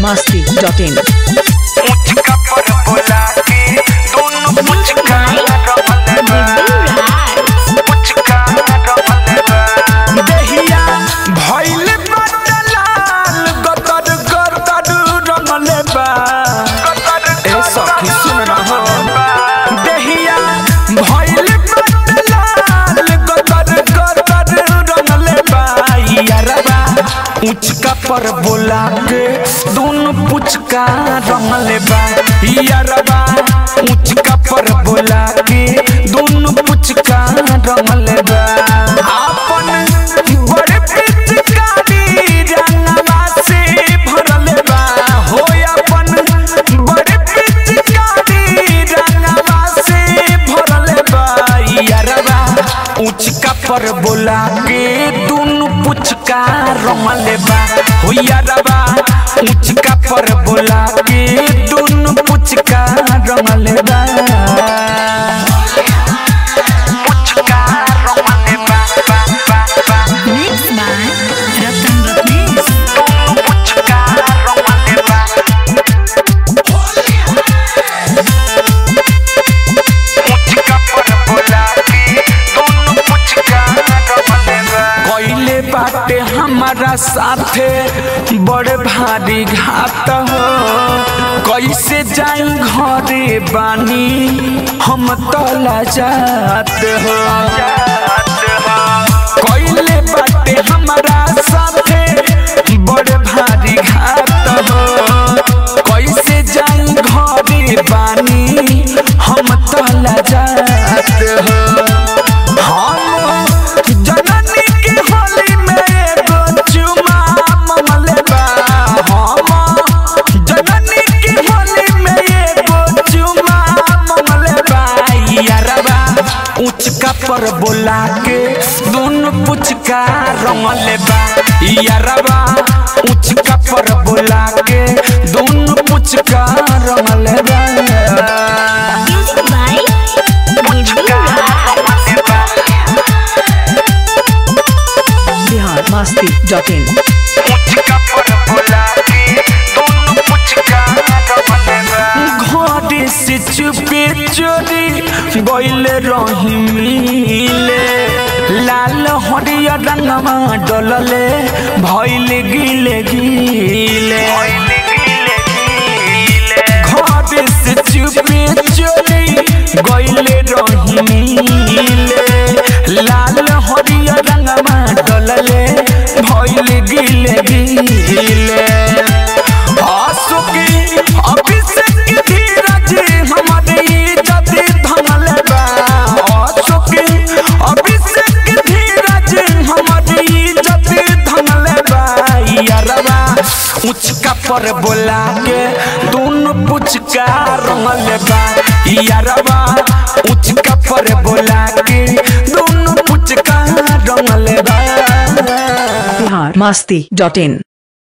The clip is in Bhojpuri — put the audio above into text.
biharmasti.in मुझका पर बोला के दोनों मुझका मुझका दहिया भइल बदलाल गतर गतर रमले बा ए सखी सुन रहा दहिया भइल बदलाल गतर गतर रमले बा यारबा मुझका पर बोला के दोनों पुचका रमले बा यारबा मुझका पर बोला के दोनों पुचका रमले बा अपन बड़े पिचकारी रंगवा से भरले बा हो अपन बड़े पिचकारी रंगवा से भरले बा यारबा मुझका पर बोला के दोनों पुचका रमले बा हो यारबा मुझका पर बोला के दोनों पुचका रमले बा पुचका रमले बा Mix by Ratan Ratnesh दोनों पुचका रमले बा मुझका पर बोला के दोनों पुचका रमले बा कइले बाटे हमारा साथे बड़े भारी घात हो कैसे जाई घरे बानी हम तला जात हो कइले बाटे हमारा साथे बड़े भारी घात हो कैसे जाई घरे बानी हम तला जात हो हम जननी के होली में एगो चुमा मंगले बा हम जननी के होली में एगो चुमा मंगले बा यारबा उचका पर बोला के दोनों पुचका रंगले बा यारबा उचका पर बोला के दोनों पुचका रंगले बा biharmasti.in मुझका पर बोला के दोनों पुचका रमले बा घरे से चुपे चोरी गइले रही मिले लाल हरिया रंगवा डलले भइल गिले गिले घरे से चुपे चोरी गइले रही मिले लाल हरिया रंगवा डलले भइल गिले गिले आसुकी अभिषेक धीरज हमारे इज्जत धंगले बा आसुकी अभिषेक धीरज हमारे इज्जत धंगले बा यारबा उचका पर बोला के दोनों पुचका रंगले बा यारबा उचका पर बोला के दोनों पुचका रंगले बा biharmasti.in